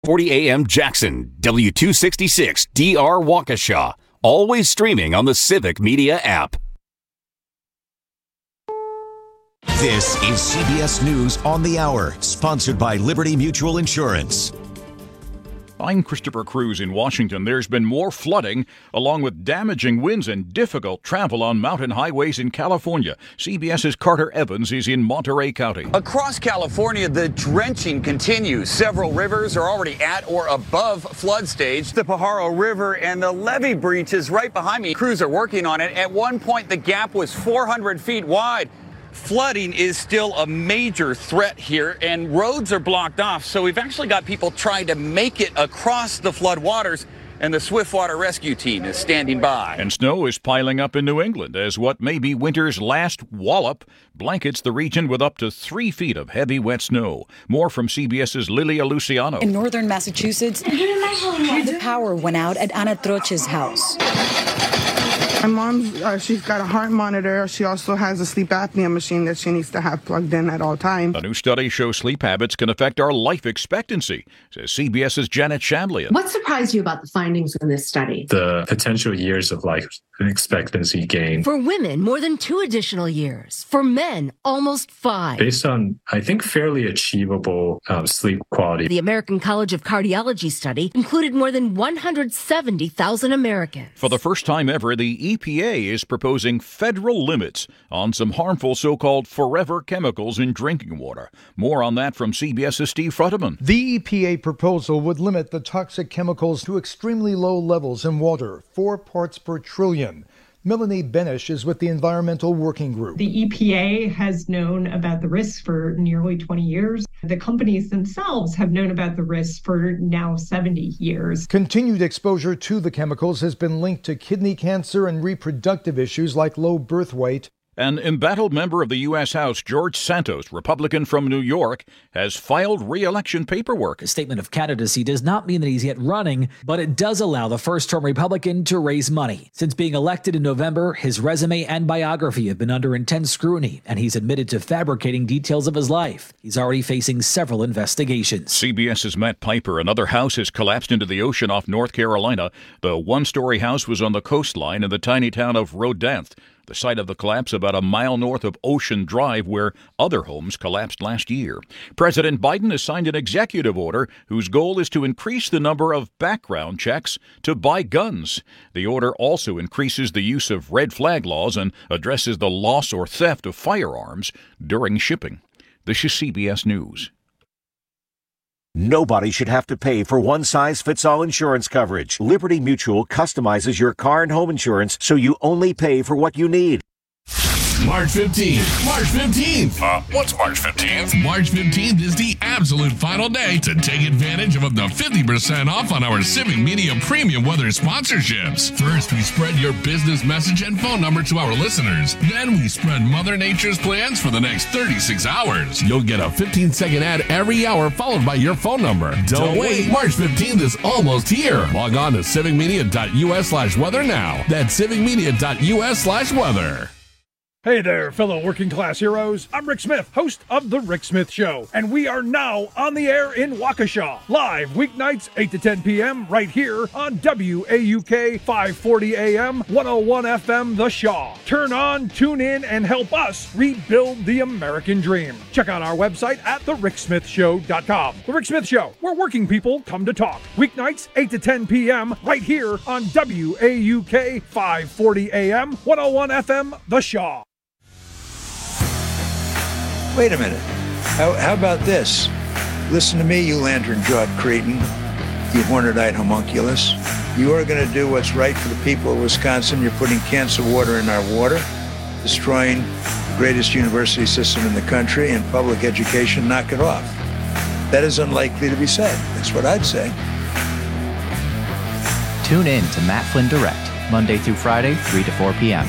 40 AM Jackson, W266 DR Waukesha. Always streaming on the Civic Media app. This is CBS News on the Hour, sponsored by Liberty Mutual Insurance. I'm Christopher Cruz in Washington. There's been more flooding, along with damaging winds and difficult travel on mountain highways in California. CBS's Carter Evans is in Monterey County. Across California, the drenching continues. Several rivers are already at or above flood stage. The Pajaro River and the levee breach is right behind me. Crews are working on it. At one point, the gap was 400 feet wide. Flooding is still a major threat here, and roads are blocked off, so we've actually got people trying to make it across the flood waters, and the Swiftwater Rescue Team is standing by. And snow is piling up in New England as what may be winter's last wallop blankets the region with up to 3 feet of heavy, wet snow. More from CBS's Lilia Luciano. In northern Massachusetts, the power went out at Ana Troche's house. My mom, she's got a heart monitor. She also has a sleep apnea machine that she needs to have plugged in at all times. A new study shows sleep habits can affect our life expectancy, says CBS's Janet Shamlian. What surprised you about the findings in this study? The potential years of life expectancy gain. For women, more than 2 additional years. For men, almost 5. Based on, I think, fairly achievable sleep quality. The American College of Cardiology study included more than 170,000 Americans. For the first time ever, the EPA is proposing federal limits on some harmful so-called forever chemicals in drinking water. More on that from CBS's Steve Futterman. The EPA proposal would limit the toxic chemicals to extremely low levels in water, 4 parts per trillion. Melanie Benish is with the Environmental Working Group. The EPA has known about the risks for nearly 20 years. The companies themselves have known about the risks for now 70 years. Continued exposure to the chemicals has been linked to kidney cancer and reproductive issues like low birth weight. An embattled member of the U.S. House, George Santos, Republican from New York, has filed re-election paperwork. A statement of candidacy does not mean that he's yet running, but it does allow the first-term Republican to raise money. Since being elected in November, his resume and biography have been under intense scrutiny, and he's admitted to fabricating details of his life. He's already facing several investigations. CBS's Matt Piper. Another house has collapsed into the ocean off North Carolina. The one-story house was on the coastline in the tiny town of Rodanthe, the site of the collapse about a mile north of Ocean Drive, where other homes collapsed last year. President Biden has signed an executive order whose goal is to increase the number of background checks to buy guns. The order also increases the use of red flag laws and addresses the loss or theft of firearms during shipping. This is CBS News. Nobody should have to pay for one-size-fits-all insurance coverage. Liberty Mutual customizes your car and home insurance so you only pay for what you need. March 15th. March 15th. What's March 15th? March 15th is the absolute final day to take advantage of up to 50% off on our Civic Media Premium Weather sponsorships. First, we spread your business message and phone number to our listeners. Then we spread Mother Nature's plans for the next 36 hours. You'll get a 15-second ad every hour followed by your phone number. Don't wait. March 15th is almost here. Log on to civicmedia.us/weather now. That's civicmedia.us/weather. Hey there, fellow working class heroes. I'm Rick Smith, host of The Rick Smith Show, and we are now on the air in Waukesha, live weeknights 8 to 10 p.m. right here on WAUK 540 AM, 101 FM, The Shaw. Turn on, tune in, and help us rebuild the American dream. Check out our website at thericksmithshow.com. The Rick Smith Show, where working people come to talk. Weeknights 8 to 10 p.m. right here on WAUK 540 AM, 101 FM, The Shaw. Wait a minute. How about this? Listen to me, you lantern-jawed cretin, you horned-eyed homunculus. You are going to do what's right for the people of Wisconsin. You're putting cancer water in our water, destroying the greatest university system in the country and public education. Knock it off. That is unlikely to be said. That's what I'd say. Tune in to Matt Flynn Direct, Monday through Friday, 3 to 4 p.m.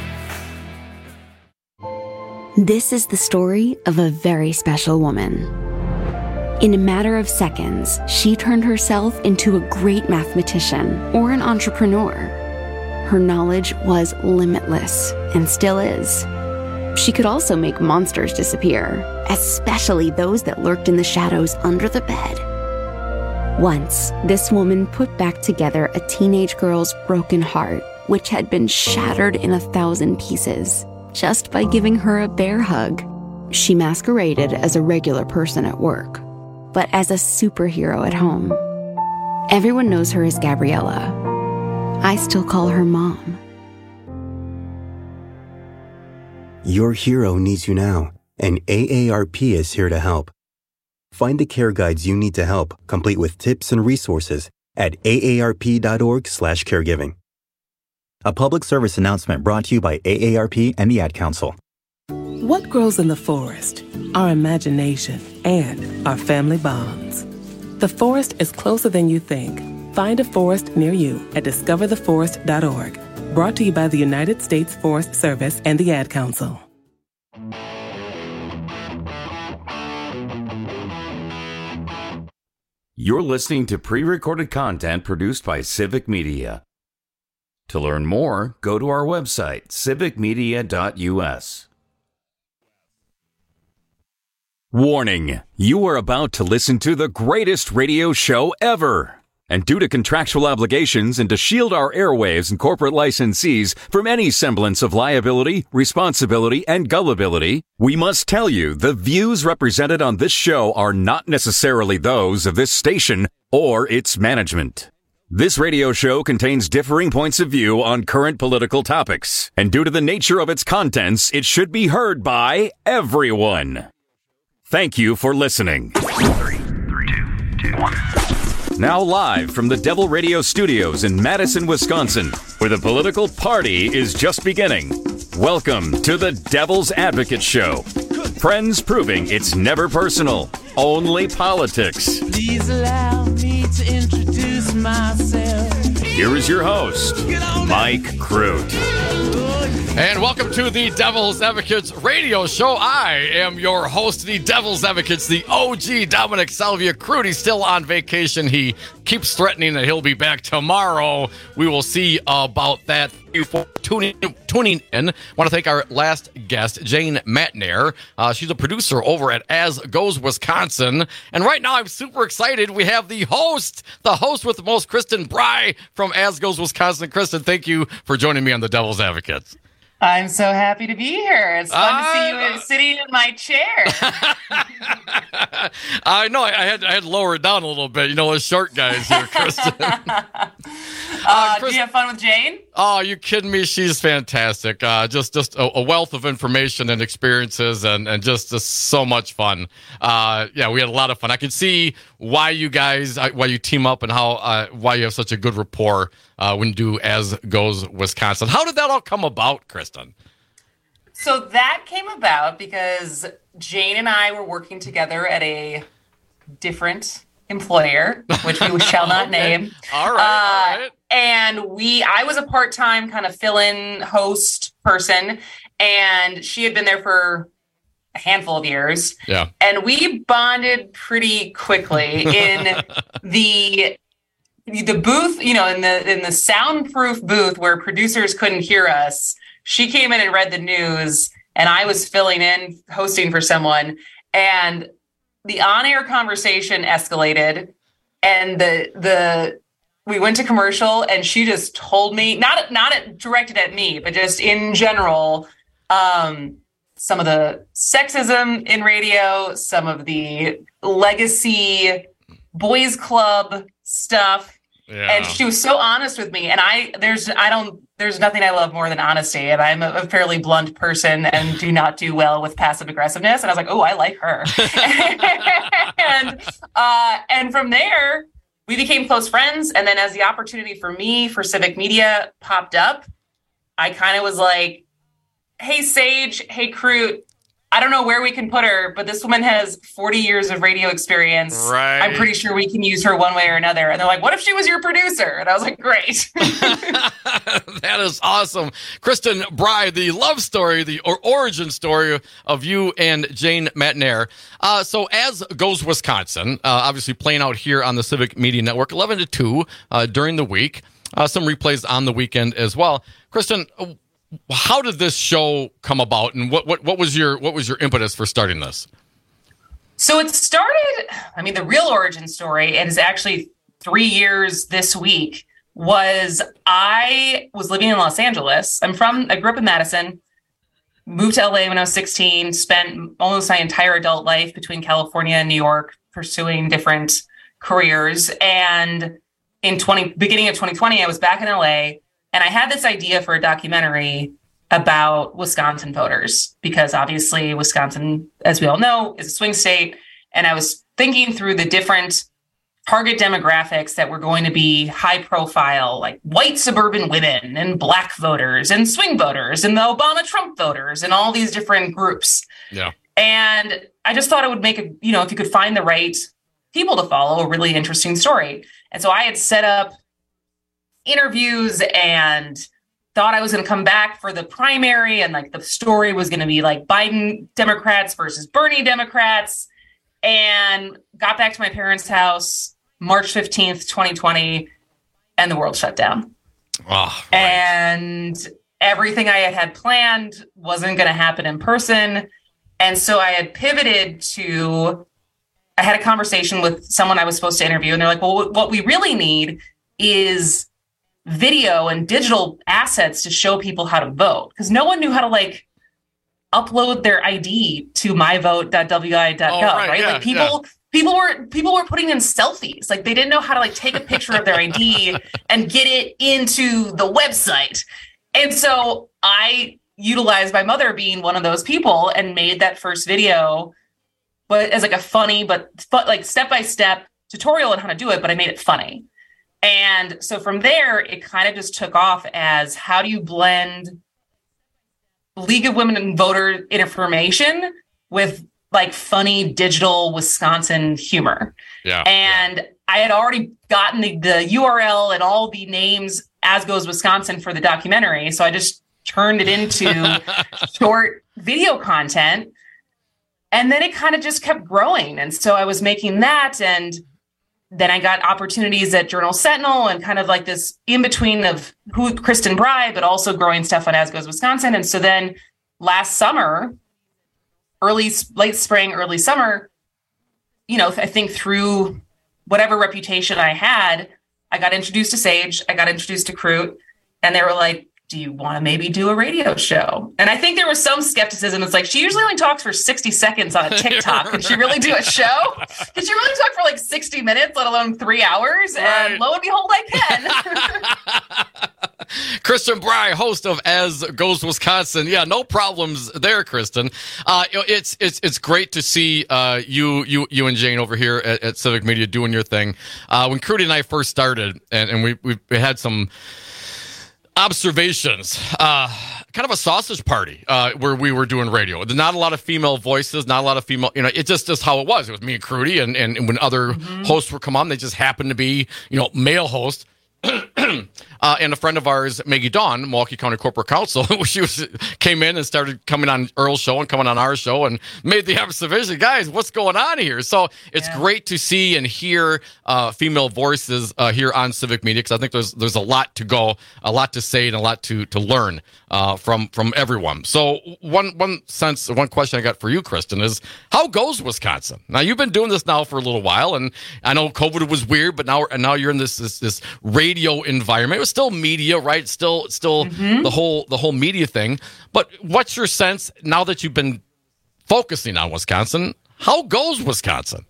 This is the story of a very special woman. In a matter of seconds, she turned herself into a great mathematician or an entrepreneur. Her knowledge was limitless and still is. She could also make monsters disappear, especially those that lurked in the shadows under the bed. Once, this woman put back together a teenage girl's broken heart, which had been shattered in 1,000 pieces, just by giving her a bear hug. She masqueraded as a regular person at work, but as a superhero at home. Everyone knows her as Gabriella. I still call her Mom. Your hero needs you now, and AARP is here to help. Find the care guides you need to help, complete with tips and resources at aarp.org/caregiving. A public service announcement brought to you by AARP and the Ad Council. What grows in the forest? Our imagination and our family bonds. The forest is closer than you think. Find a forest near you at discovertheforest.org. Brought to you by the United States Forest Service and the Ad Council. You're listening to pre-recorded content produced by Civic Media. To learn more, go to our website, civicmedia.us. Warning, you are about to listen to the greatest radio show ever. And due to contractual obligations and to shield our airwaves and corporate licensees from any semblance of liability, responsibility, and gullibility, we must tell you the views represented on this show are not necessarily those of this station or its management. This radio show contains differing points of view on current political topics, and due to the nature of its contents, it should be heard by everyone. Thank you for listening. 3, 2, 1. Now live from the Devil Radio Studios in Madison, Wisconsin, where the political party is just beginning. Welcome to the Devil's Advocate Show. Friends proving it's never personal, only politics. Please allow me to introduce myself. Here is your host, Mike Crute. And welcome to the Devil's Advocates radio show. I am your host, the Devil's Advocates, the OG Dominic Salvia Crute. He's still on vacation. He keeps threatening that he'll be back tomorrow. We will see about that. Thank you for tuning in. I want to thank our last guest, Jane Matnair. She's a producer over at As Goes Wisconsin. And right now I'm super excited. We have the host with the most, Kristen Bry from As Goes Wisconsin. Kristen, thank you for joining me on the Devil's Advocates. I'm so happy to be here. It's fun to see you sitting in my chair. I know. I had to lower it down a little bit. You know, us short guys here, Kristen. Do you have fun with Jane? Oh, you kidding me? She's fantastic. Just a wealth of information and experiences, and just so much fun. Yeah, we had a lot of fun. I can see why you guys, why you team up, and how why you have such a good rapport when you do As Goes Wisconsin. How did that all come about, Kristen? So that came about because Jane and I were working together at a different employer, which we shall not name. All right. And I was a part-time kind of fill-in host person, and she had been there for a handful of years. Yeah. And we bonded pretty quickly in the booth, you know, in the soundproof booth where producers couldn't hear us. She came in and read the news, and I was filling in, hosting for someone, and the on-air conversation escalated, and we went to commercial, and she just told me, not directed at me, but just in general, some of the sexism in radio, some of the legacy boys club stuff. Yeah. And she was so honest with me, and there's nothing I love more than honesty, and I'm a fairly blunt person and do not do well with passive aggressiveness. And I was like, oh, I like her. and from there, we became close friends. And then as the opportunity for Civic Media popped up, I kind of was like, hey, Sage, hey, Crute, I don't know where we can put her, but this woman has 40 years of radio experience. Right. I'm pretty sure we can use her one way or another. And they're like, what if she was your producer? And I was like, great. That is awesome. Kristen Bry, the love story, the origin story of you and Jane Matnair. So As Goes Wisconsin, obviously playing out here on the Civic Media Network, 11 to 2 during the week. Some replays on the weekend as well. Kristen, how did this show come about, and what was your impetus for starting this? So it started, the real origin story, it is actually 3 years this week was I was living in Los Angeles. I grew up in Madison, moved to LA when I was 16, spent almost my entire adult life between California and New York pursuing different careers. And in beginning of 2020, I was back in LA, and I had this idea for a documentary about Wisconsin voters, because obviously Wisconsin, as we all know, is a swing state. And I was thinking through the different target demographics that were going to be high profile, like white suburban women and Black voters and swing voters and the Obama-Trump voters and all these different groups. Yeah. And I just thought it would make if you could find the right people to follow, a really interesting story. And so I had set up interviews and thought I was going to come back for the primary, and like the story was going to be like Biden Democrats versus Bernie Democrats, and got back to my parents' house March 15th, 2020, and the world shut down. Oh, right. And everything I had planned wasn't going to happen in person. And so I had pivoted to, I had a conversation with someone I was supposed to interview, and they're like, well, what we really need is video and digital assets to show people how to vote, because no one knew how to like upload their ID to myvote.wi.gov, right? Yeah, like people were putting in selfies, like they didn't know how to like take a picture of their ID and get it into the website. And so I utilized my mother being one of those people and made that first video, but as like a funny but like step-by-step tutorial on how to do it, but I made it funny. And so from there, it kind of just took off as, how do you blend League of Women and Voter information with like funny digital Wisconsin humor? Yeah. And I had already gotten the URL and all the names As Goes Wisconsin for the documentary. So I just turned it into short video content. And then it kind of just kept growing. And so I was making that, and then I got opportunities at Journal Sentinel and kind of like this in between of Kristen Bry, but also growing stuff on As Goes Wisconsin. And so then last summer, late spring, early summer, I think through whatever reputation I had, I got introduced to Sage, I got introduced to Crute, and they were like, do you want to maybe do a radio show? And I think there was some skepticism. It's like, she usually only talks for 60 seconds on a TikTok. Can she really do a show? Can she really talk for like 60 minutes, let alone 3 hours? Right. And lo and behold, I can. Kristen Bry, host of As Goes Wisconsin. Yeah, no problems there, Kristen. It's great to see you and Jane over here at Civic Media doing your thing. When Crudy and I first started, and we had some observations, kind of a sausage party where we were doing radio. Not a lot of female voices, not a lot of female, it's just how it was. It was me and Crudy, and when other hosts would come on, they just happened to be, male hosts. And a friend of ours, Maggie Dawn, Milwaukee County Corporate Counsel, came in and started coming on Earl's show and coming on our show and made the observation, guys, what's going on here? So it's great to see and hear female voices here on Civic Media, because I think there's a lot to go, a lot to say, and a lot to learn from everyone. So one question I got for you, Kristen, is how goes Wisconsin? Now, you've been doing this now for a little while, and I know COVID was weird, but now you're in this radio environment. It was still media, right? Still the whole media thing. But what's your sense now that you've been focusing on Wisconsin? How goes Wisconsin?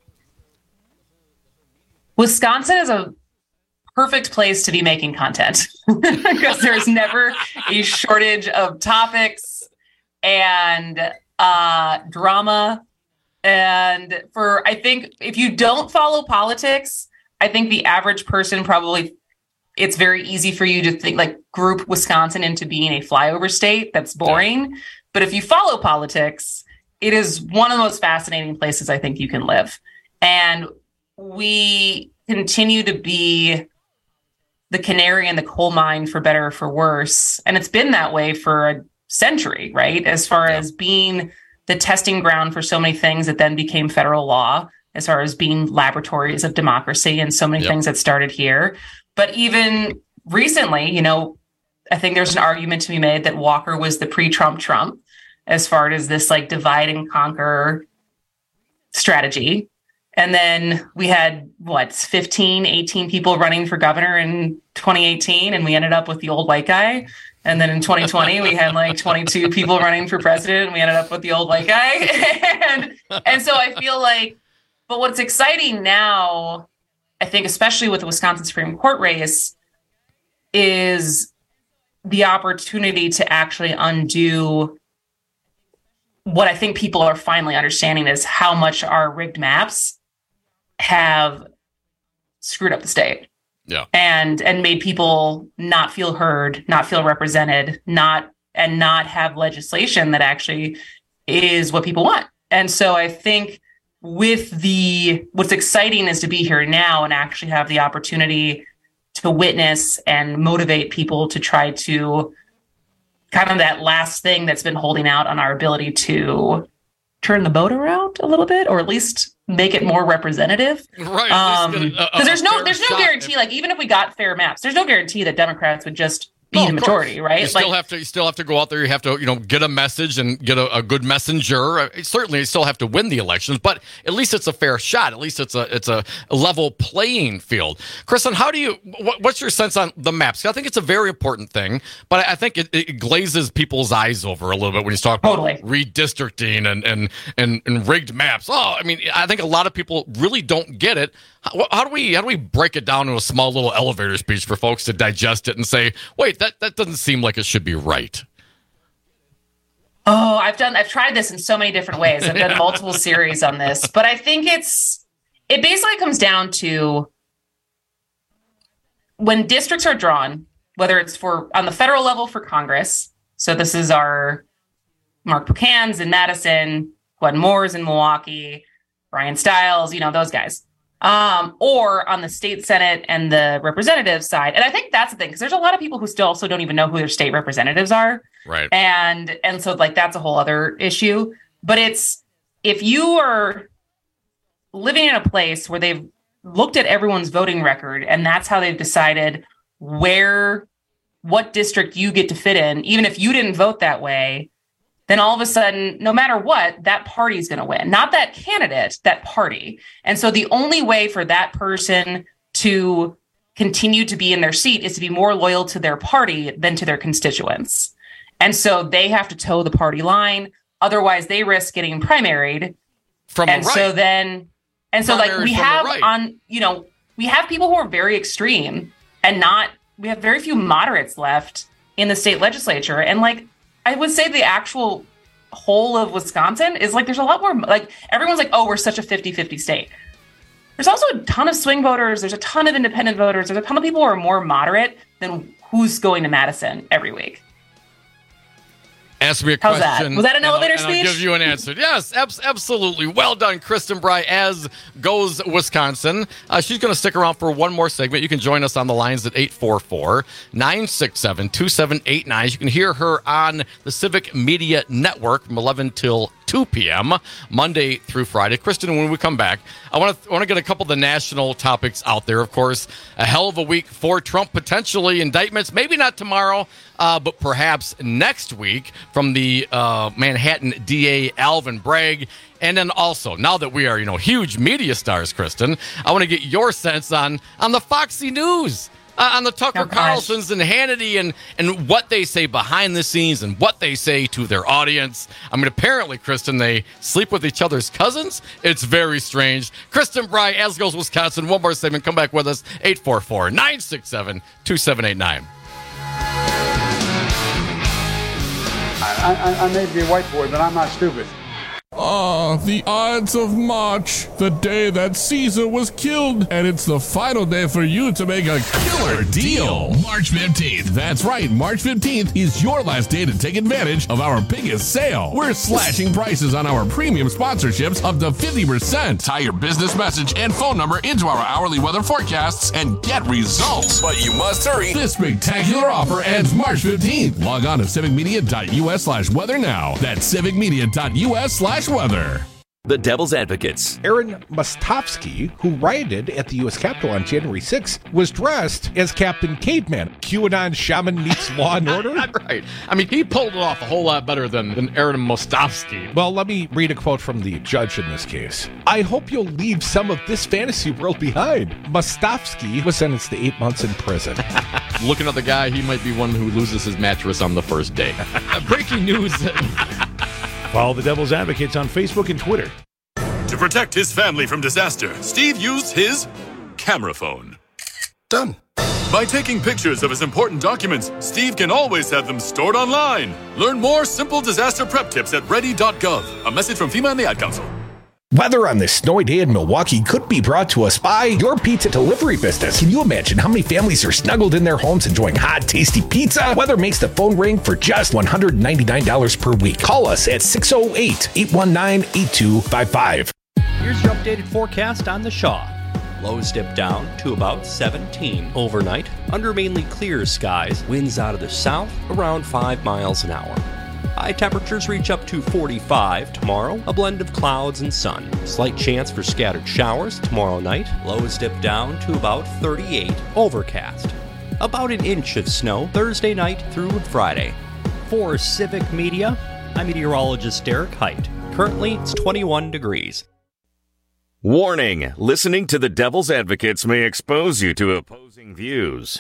Wisconsin is a perfect place to be making content because there's never a shortage of topics and drama. And I think if you don't follow politics, I think the average person probably, it's very easy for you to think like group Wisconsin into being a flyover state that's boring. Yeah. But if you follow politics, it is one of the most fascinating places I think you can live. And we continue to be the canary in the coal mine, for better or for worse. And it's been that way for a century, right? As far as being the testing ground for so many things that then became federal law, as far as being laboratories of democracy and so many things that started here. But even recently, I think there's an argument to be made that Walker was the pre-Trump Trump as far as this like divide and conquer strategy. And then we had 15, 18 people running for governor in 2018, and we ended up with the old white guy. And then in 2020, we had like 22 people running for president, and we ended up with the old white guy. and so I feel like, but what's exciting now, I think, especially with the Wisconsin Supreme Court race, is the opportunity to actually undo what I think people are finally understanding is how much our rigged maps have screwed up the state. Yeah. And made people not feel heard, not feel represented, not have legislation that actually is what people want. And so I think what's exciting is to be here now and actually have the opportunity to witness and motivate people to try to kind of that last thing that's been holding out on our ability to turn the boat around a little bit, or at least make it more representative. Right. Because there's no guarantee, like even if we got fair maps, there's no guarantee that Democrats would just be the majority, right? You still have to go out there. You have to, get a message and get a good messenger. Certainly, you still have to win the elections, but at least it's a fair shot. At least it's a level playing field. Kristen, what's your sense on the maps? I think it's a very important thing, but I think it glazes people's eyes over a little bit when you talk about redistricting and rigged maps. I think a lot of people really don't get it. How do we break it down to a small little elevator speech for folks to digest it and say, wait, that doesn't seem like it should be right? Oh, I've tried this in so many different ways. I've done multiple series on this, but I think it basically comes down to when districts are drawn, whether it's on the federal level for Congress. So this is our Mark Buchanan's in Madison, Gwen Moore's in Milwaukee, Brian Stiles, those guys. Or on the state Senate and the representative side. And I think that's the thing, because there's a lot of people who still also don't even know who their state representatives are. Right. And so like, that's a whole other issue. But if you are living in a place where they've looked at everyone's voting record and that's how they've decided what district you get to fit in, even if you didn't vote that way, then all of a sudden, no matter what, that party is going to win. Not that candidate, that party. And so the only way for that person to continue to be in their seat is to be more loyal to their party than to their constituents. And so they have to toe the party line. Otherwise, they risk getting primaried. From the right. We have people who are very extreme we have very few moderates left in the state legislature. And I would say the actual whole of Wisconsin is there's a lot more, everyone's we're such a 50-50 state. There's also a ton of swing voters. There's a ton of independent voters. There's a ton of people who are more moderate than who's going to Madison every week. Ask me a How's question. That? Was that an elevator speech? I'll give you an answer. Yes, absolutely. Well done, Kristen Bry, as goes Wisconsin. She's going to stick around for one more segment. You can join us on the lines at 844-967-2789. You can hear her on the Civic Media Network from 11 till 2 p.m., Monday through Friday. Kristen, when we come back, I want to get a couple of the national topics out there. Of course, a hell of a week for Trump, potentially indictments, maybe not tomorrow, but perhaps next week from the Manhattan DA Alvin Bragg. And then also, now that we are, huge media stars, Kristen, I want to get your sense on the Foxy News. On the Tucker Carlsons and Hannity and what they say behind the scenes and what they say to their audience. Apparently, Kristen, they sleep with each other's cousins. It's very strange. Kristen Bry, as goes Wisconsin. One more segment. Come back with us. 844-967-2789. I may be a white boy, but I'm not stupid. The Ides of March, the day that Caesar was killed, and it's the final day for you to make a killer deal. March 15th. That's right, March 15th is your last day to take advantage of our biggest sale. We're slashing prices on our premium sponsorships up to 50%. Tie your business message and phone number into our hourly weather forecasts and get results. But you must hurry. This spectacular offer ends March 15th. Log on to civicmedia.us/weather now. That's civicmedia.us/weather. The Devil's Advocates. Aaron Mostovsky, who rioted at the U.S. Capitol on January 6th, was dressed as Captain Caveman. QAnon shaman meets Law and Order? Right. I mean, he pulled it off a whole lot better than Aaron Mostovsky. Well, let me read a quote from the judge in this case. I hope you'll leave some of this fantasy world behind. Mostovsky was sentenced to 8 months in prison. Looking at the guy, he might be one who loses his mattress on the first day. Breaking news. Follow the Devil's Advocates on Facebook and Twitter. To protect his family from disaster, Steve used his camera phone. Done. By taking pictures of his important documents, Steve can always have them stored online. Learn more simple disaster prep tips at ready.gov. A message from FEMA and the Ad Council. Weather on this snowy day in Milwaukee could be brought to us by your pizza delivery business. Can you imagine how many families are snuggled in their homes enjoying hot, tasty pizza? Weather makes the phone ring for just $199 per week. Call us at 608-819-8255. Here's your updated forecast on the Shaw. Lows dip down to about 17 overnight. Under mainly clear skies, winds out of the south around 5 miles an hour. High temperatures reach up to 45 tomorrow, a blend of clouds and sun. Slight chance for scattered showers tomorrow night. Lows dip down to about 38, overcast. About an inch of snow Thursday night through Friday. For Civic Media, I'm meteorologist Derek Height. Currently, it's 21 degrees. Warning, listening to the Devil's Advocates may expose you to opposing views.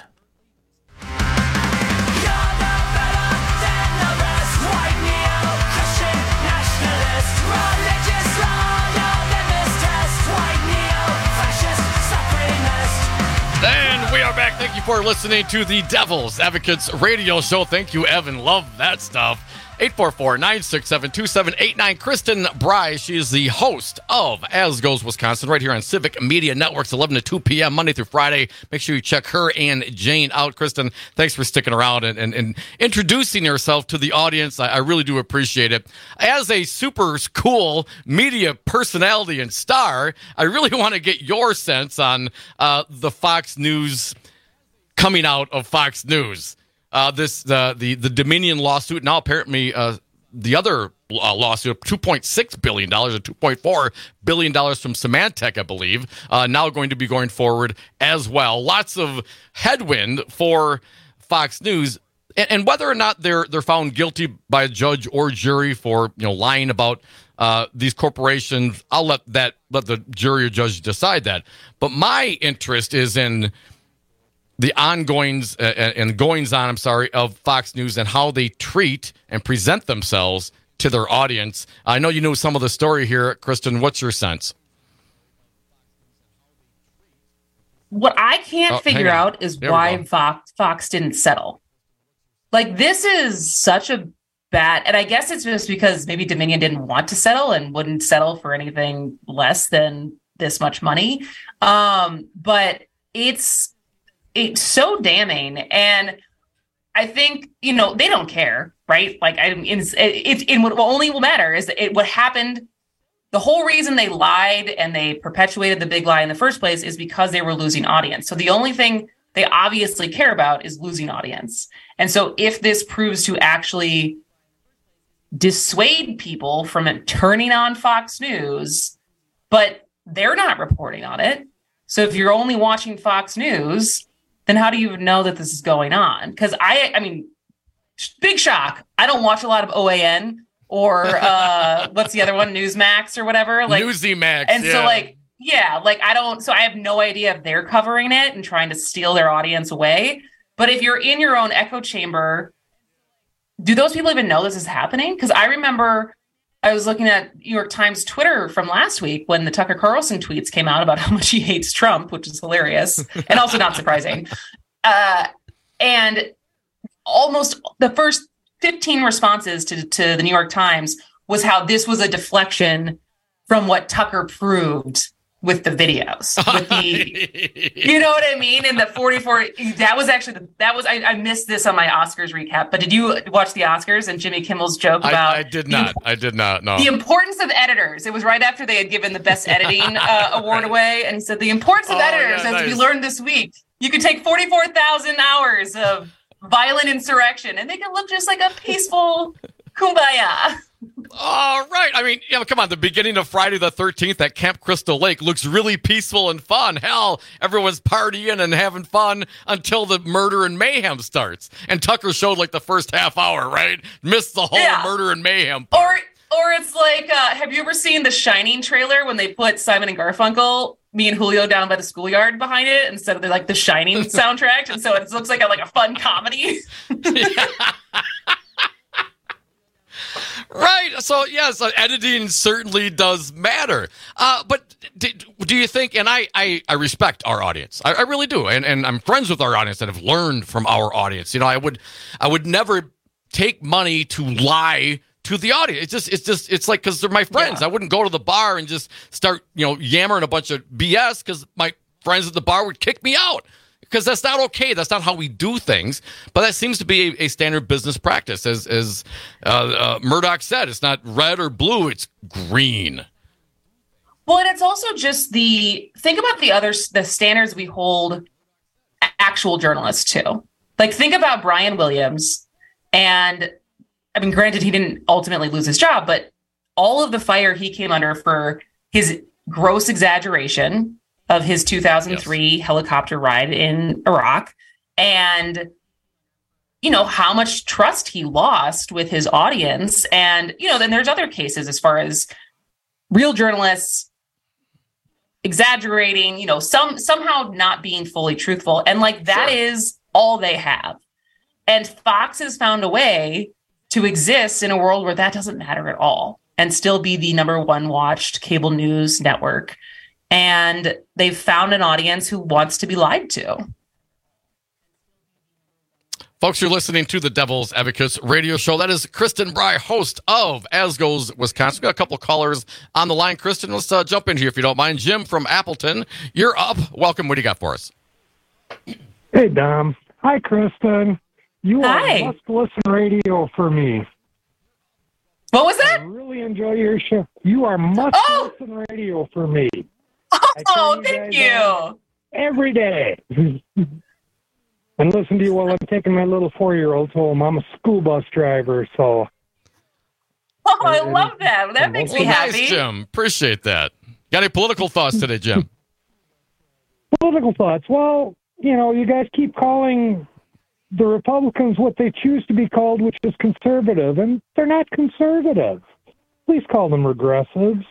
And we are back. Thank you for listening to the Devil's Advocates radio show. Thank you, Evan. Love that stuff. 844-967-2789. Kristen Bryce, she is the host of As Goes Wisconsin right here on Civic Media Networks, 11 to 2 p.m. Monday through Friday. Make sure you check her and Jane out. Kristen, thanks for sticking around and introducing yourself to the audience. I really do appreciate it. As a super cool media personality and star, I really want to get your sense on the Fox News coming out of Fox News. The Dominion lawsuit, now apparently the other lawsuit, $2.6 billion or $2.4 billion from Symantec, I believe, now going to be going forward as well. Lots of headwind for Fox News. And whether or not they're found guilty by a judge or jury for lying about these corporations, I'll let the jury or judge decide that. But my interest is in the ongoings and goings-on, of Fox News and how they treat and present themselves to their audience. I know you know some of the story here, Kristen. What's your sense? What I can't figure out is why Fox didn't settle. Like, this is such a bad, and I guess it's just because maybe Dominion didn't want to settle and wouldn't settle for anything less than this much money. But it's so damning, and I think they don't care, right? Like, what only will matter is that what happened. The whole reason they lied and they perpetuated the big lie in the first place is because they were losing audience. So the only thing they obviously care about is losing audience. And so if this proves to actually dissuade people from turning on Fox News, but they're not reporting on it. So if you're only watching Fox News, then how do you know that this is going on? Because I mean, big shock. I don't watch a lot of OAN or what's the other one? Newsmax or whatever. Like Newsymax. And so I have no idea if they're covering it and trying to steal their audience away. But if you're in your own echo chamber, do those people even know this is happening? Because I remember I was looking at New York Times Twitter from last week when the Tucker Carlson tweets came out about how much he hates Trump, which is hilarious and also not surprising. And almost the first 15 responses to the New York Times was how this was a deflection from what Tucker proved with the videos, with the, you know what I mean? And the 44, I missed this on my Oscars recap, but did you watch the Oscars and Jimmy Kimmel's joke about? I did not, no. The importance of editors. It was right after they had given the best editing award away. And he said, the importance of editors, as we learned this week, you could take 44,000 hours of violent insurrection and they can look just like a peaceful Kumbaya. All right. I mean, come on. The beginning of Friday the 13th at Camp Crystal Lake looks really peaceful and fun. Hell, everyone's partying and having fun until the murder and mayhem starts. And Tucker showed like the first half hour, right? Missed the whole murder and mayhem part. Or it's like, have you ever seen the Shining trailer when they put Simon and Garfunkel, me and Julio down by the schoolyard behind it instead of the Shining soundtrack? And so it looks like a fun comedy. Right. So, yes, editing certainly does matter. But do you think, and I respect our audience. I really do. And I'm friends with our audience that have learned from our audience. You know, I would never take money to lie to the audience. It's like, because they're my friends. Yeah. I wouldn't go to the bar and just start, yammering a bunch of BS because my friends at the bar would kick me out. Because that's not okay. That's not how we do things. But that seems to be a standard business practice. As Murdoch said, it's not red or blue, it's green. Well, and it's also just think about the standards we hold actual journalists to. Like, think about Brian Williams. And, I mean, granted, he didn't ultimately lose his job, but all of the fire he came under for his gross exaggeration of his 2003 helicopter ride in Iraq, and how much trust he lost with his audience. And then there's other cases as far as real journalists exaggerating, somehow not being fully truthful, and that is all they have. And Fox has found a way to exist in a world where that doesn't matter at all and still be the number one watched cable news network. And they've found an audience who wants to be lied to. Folks, you're listening to the Devil's Advocates radio show. That is Kristen Bry, host of As Goes Wisconsin. We've got a couple callers on the line. Kristen, let's jump in here if you don't mind. Jim from Appleton, you're up. Welcome. What do you got for us? Hey, Dom. Hi, Kristen. You are must-listen radio for me. What was that? I really enjoy your show. You are must-listen radio for me. Oh, thank you. Every day. And listen to you while I'm taking my little 4-year-old home. I'm a school bus driver, so. Oh, I love that. That makes me happy. Nice, Jim. Appreciate that. Got any political thoughts today, Jim? Political thoughts. Well, you guys keep calling the Republicans what they choose to be called, which is conservative, and they're not conservative. Please call them regressives.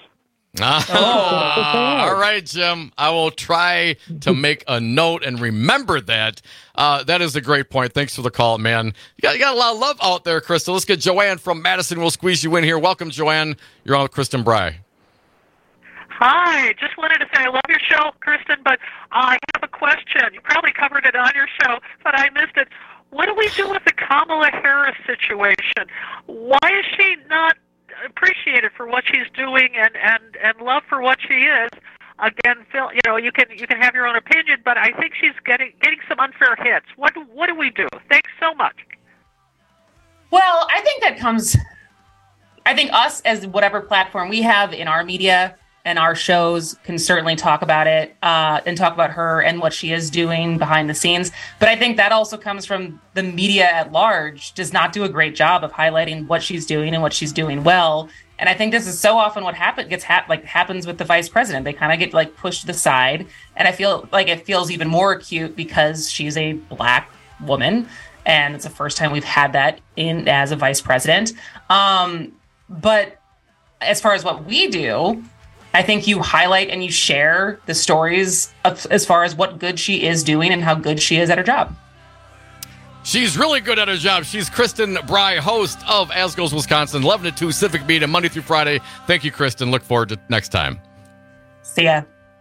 All right, Jim. I will try to make a note and remember that. That is a great point. Thanks for the call, man. You got a lot of love out there, Kristen. Let's get Joanne from Madison. We'll squeeze you in here. Welcome, Joanne. You're on with Kristen Bry. Hi. Just wanted to say I love your show, Kristen, but I have a question. You probably covered it on your show, but I missed it. What do we do with the Kamala Harris situation? Why is she not appreciated for what she's doing and love for what she is? Again, Phil, you can have your own opinion, but I think she's getting some unfair hits. What do we do? Thanks so much. Well, I think us as whatever platform we have in our media and our shows can certainly talk about it and talk about her and what she is doing behind the scenes. But I think that also comes from the media at large does not do a great job of highlighting what she's doing and what she's doing well. And I think this is so often what happens with the vice president. They kind of get pushed to the side. And I feel like it feels even more acute because she's a Black woman. And it's the first time we've had that as a vice president. But as far as what we do, I think you highlight and you share the stories as far as what good she is doing and how good she is at her job. She's really good at her job. She's Kristen Bry, host of As Goes Wisconsin, 11 to 2 Civic Media, Monday through Friday. Thank you, Kristen. Look forward to next time. See ya.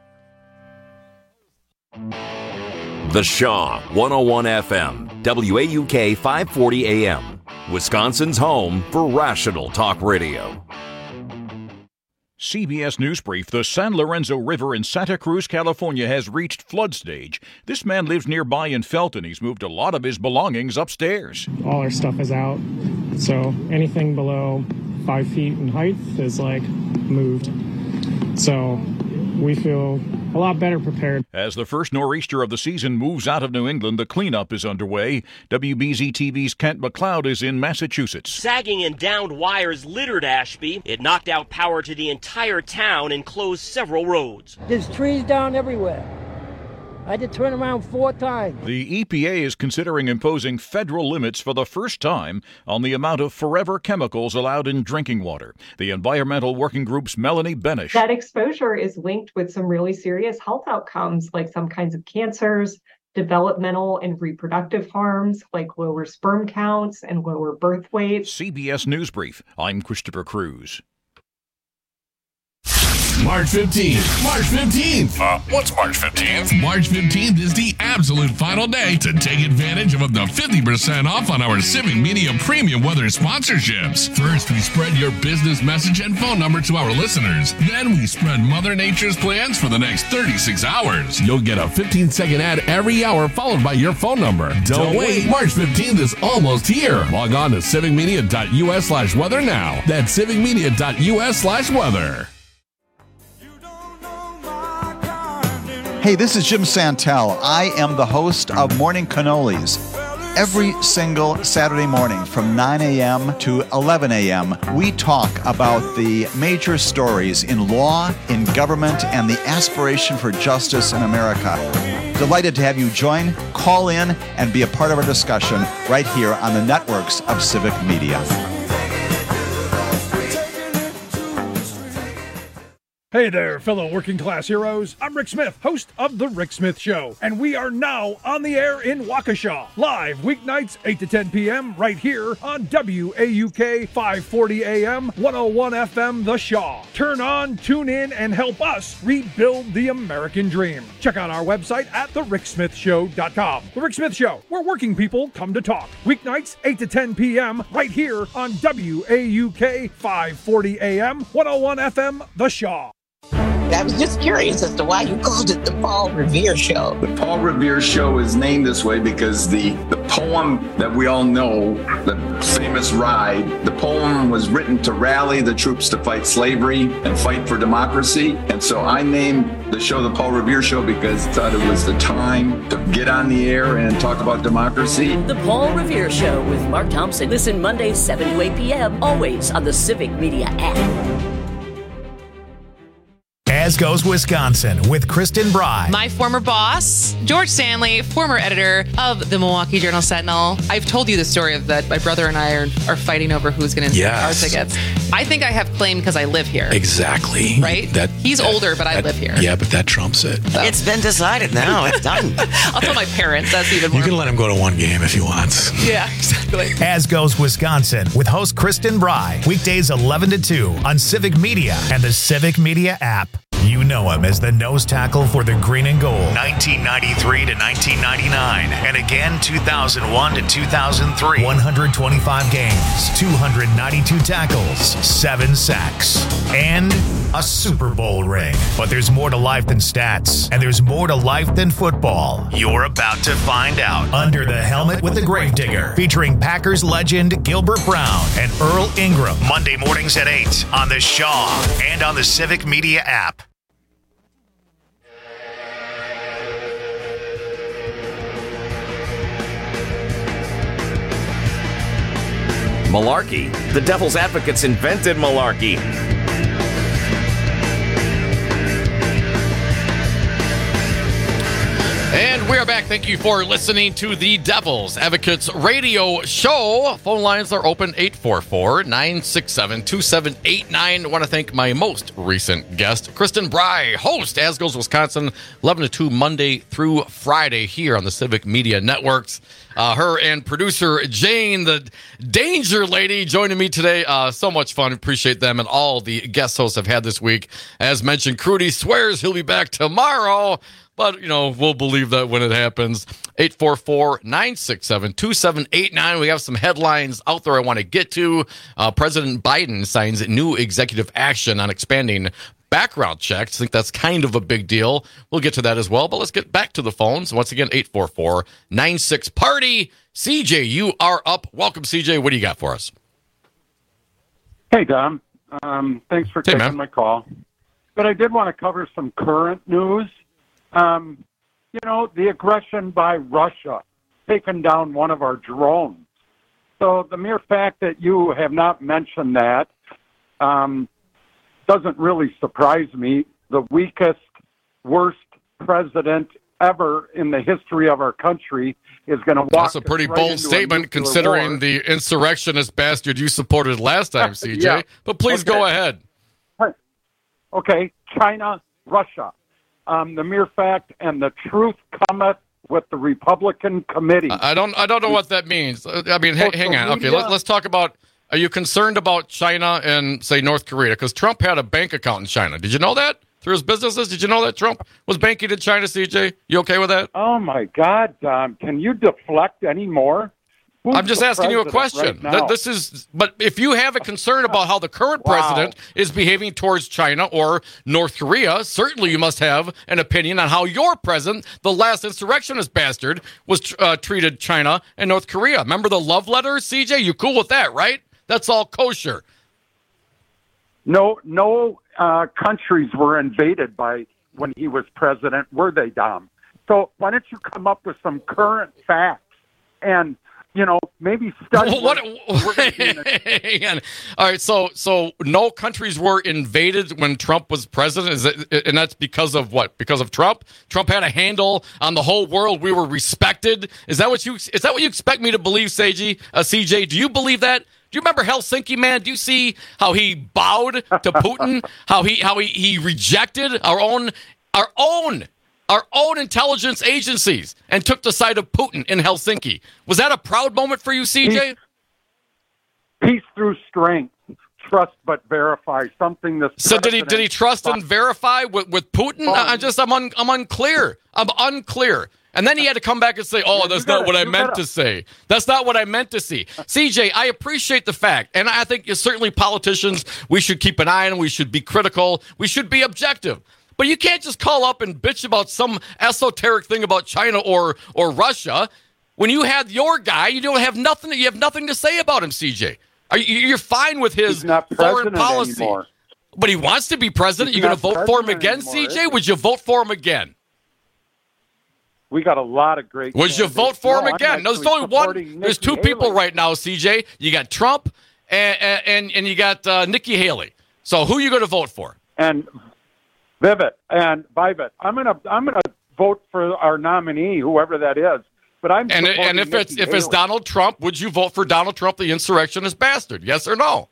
The Shaw 101 FM, WAUK 540 AM, Wisconsin's home for rational talk radio. CBS News Brief. The San Lorenzo River in Santa Cruz, California has reached flood stage. This man lives nearby in Felton. He's moved a lot of his belongings upstairs. All our stuff is out, so anything below 5 feet in height is moved. So we feel a lot better prepared. As the first nor'easter of the season moves out of New England, the cleanup is underway. WBZ-TV's Kent McLeod is in Massachusetts. Sagging and downed wires littered Ashby. It knocked out power to the entire town and closed several roads. There's trees down everywhere. I had to turn around 4 times. The EPA is considering imposing federal limits for the first time on the amount of forever chemicals allowed in drinking water. The Environmental Working Group's Melanie Benish. That exposure is linked with some really serious health outcomes, like some kinds of cancers, developmental and reproductive harms, like lower sperm counts and lower birth weights. CBS News Brief. I'm Christopher Cruz. March 15th. March 15th. What's March 15th? March 15th is the absolute final day to take advantage of up to 50% off on our Civic Media Premium Weather sponsorships. First, we spread your business message and phone number to our listeners. Then we spread Mother Nature's plans for the next 36 hours. You'll get a 15-second ad every hour followed by your phone number. Don't wait. March 15th is almost here. Log on to civicmedia.us/weather now. That's civicmedia.us/weather. Hey, this is Jim Santel. I am the host of Morning Cannolis. Every single Saturday morning from 9 a.m. to 11 a.m., we talk about the major stories in law, in government, and the aspiration for justice in America. Delighted to have you join, call in, and be a part of our discussion right here on the networks of Civic Media. Hey there, fellow working class heroes. I'm Rick Smith, host of The Rick Smith Show, and we are now on the air in Waukesha, live weeknights 8 to 10 p.m. right here on WAUK 540 AM, 101 FM, The Shaw. Turn on, tune in, and help us rebuild the American dream. Check out our website at thericksmithshow.com. The Rick Smith Show, where working people come to talk. Weeknights 8 to 10 p.m. right here on WAUK 540 AM, 101 FM, The Shaw. I was just curious as to why you called it the Paul Revere Show. The Paul Revere Show is named this way because the poem that we all know, the famous Ride, the poem was written to rally the troops to fight slavery and fight for democracy. And so I named the show the Paul Revere Show because I thought it was the time to get on the air and talk about democracy. The Paul Revere Show with Mark Thompson. Listen Mondays 7 to 8 p.m. always on the Civic Media app. As Goes Wisconsin with Kristen Bry. My former boss, George Stanley, former editor of the Milwaukee Journal-Sentinel. I've told you the story of that my brother and I are fighting over who's going to get our tickets. I think I have claim because I live here. Exactly. Right? He's older, but I live here. Yeah, but that trumps it. So. It's been decided now. It's done. I'll tell my parents. That's even more. You can let him go to one game if he wants. Yeah, exactly. As Goes Wisconsin with host Kristen Bry. Weekdays 11 to 2 on Civic Media and the Civic Media app. You know him as the nose tackle for the green and gold. 1993 to 1999. And again, 2001 to 2003. 125 games, 292 tackles, 7 sacks, and a Super Bowl ring. But there's more to life than stats. And there's more to life than football. You're about to find out. Under the Helmet with the Gravedigger. Featuring Packers legend Gilbert Brown and Earl Ingram. Monday mornings at 8 on the Shaw and on the Civic Media app. Malarkey. The Devil's Advocates invented malarkey. And we are back. Thank you for listening to the Devil's Advocates radio show. Phone lines are open 844-967-2789. I want to thank my most recent guest, Kristen Bry, host, As Goes Wisconsin, 11 to 2 Monday through Friday here on the Civic Media Networks. Her and producer Jane, the Danger Lady, joining me today. So much fun. Appreciate them and all the guest hosts I've had this week. As mentioned, Crudy swears he'll be back tomorrow. But, we'll believe that when it happens. 844-967-2789. We have some headlines out there I want to get to. President Biden signs new executive action on expanding background checks. I think that's kind of a big deal. We'll get to that as well. But let's get back to the phones. Once again, 844-96-PARTY. CJ, you are up. Welcome, CJ. What do you got for us? Hey, Dom. Thanks for taking my call. But I did want to cover some current news. The aggression by Russia, taking down one of our drones. So the mere fact that you have not mentioned that doesn't really surprise me. The weakest, worst president ever in the history of our country is going to walk. That's a pretty bold statement considering the insurrectionist bastard you supported last time, CJ. Yeah. But please go ahead. Okay, China, Russia. The mere fact and the truth cometh with the Republican committee. I don't know what that means. I mean, hang on. Okay, let's talk about. Are you concerned about China and say North Korea? Because Trump had a bank account in China. Did you know that through his businesses? Did you know that Trump was banking in China? CJ, you okay with that? Oh my God, Dom! Can you deflect any more? I'm just asking you a question. Right, but if you have a concern about how the current president is behaving towards China or North Korea, certainly you must have an opinion on how your president, the last insurrectionist bastard, was treated China and North Korea. Remember the love letters, CJ? You cool with that, right? That's all kosher. No countries were invaded by when he was president, were they, Dom? So why don't you come up with some current facts and maybe study. All right, so no countries were invaded when Trump was president, and that's because of what? Because of Trump? Trump had a handle on the whole world. We were respected. Is that what you expect me to believe, CJ? Do you believe that? Do you remember Helsinki, man? Do you see how he bowed to Putin? how he rejected our own intelligence agencies and took the side of Putin in Helsinki. Was that a proud moment for you, CJ? Peace through strength. Trust but verify. Something that. So did he trust and verify with Putin? I'm unclear. I'm unclear. And then he had to come back and say, that's not what I meant to say. That's not what I meant to see. CJ, I appreciate the fact, and I think certainly politicians, we should keep an eye on them. We should be critical. We should be objective. But you can't just call up and bitch about some esoteric thing about China or Russia when you have your guy. You have nothing to say about him, CJ. You're fine with his foreign policy, anymore. But he wants to be president. You're going to vote for him again, CJ? Would you vote for him again? We got a lot of great. Would you vote for him again? No, there's only one. There's two people right now, CJ. You got Trump and you got Nikki Haley. So who are you going to vote for? And Vivek. I'm gonna vote for our nominee, whoever that is. But if it's Donald Trump, would you vote for Donald Trump, the insurrectionist bastard? Yes or no?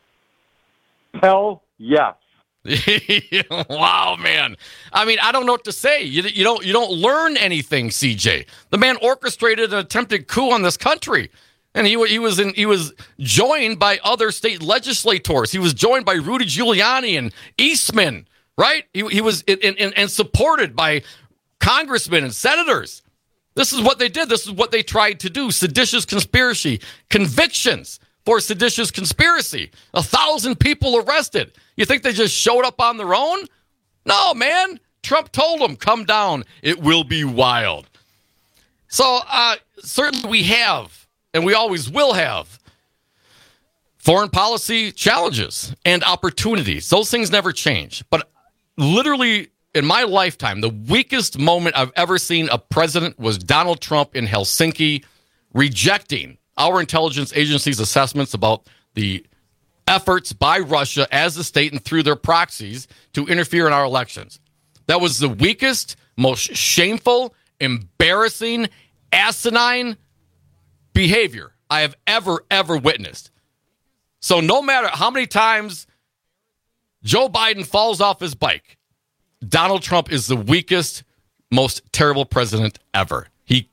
Hell yes. Wow, man. I mean, I don't know what to say. You don't learn anything, CJ. The man orchestrated an attempted coup on this country. And he was joined by other state legislators. He was joined by Rudy Giuliani and Eastman, right? He was and supported by congressmen and senators. This is what they did. This is what they tried to do. Seditious conspiracy. Convictions for seditious conspiracy. 1,000 people arrested. You think they just showed up on their own? No, man. Trump told them, come down. It will be wild. So certainly we have, and we always will have, foreign policy challenges and opportunities. Those things never change. But literally in my lifetime, the weakest moment I've ever seen a president was Donald Trump in Helsinki rejecting our intelligence agency's assessments about the efforts by Russia as a state and through their proxies to interfere in our elections. That was the weakest, most shameful, embarrassing, asinine behavior I have ever witnessed. So no matter how many times Joe Biden falls off his bike, Donald Trump is the weakest, most terrible president ever. He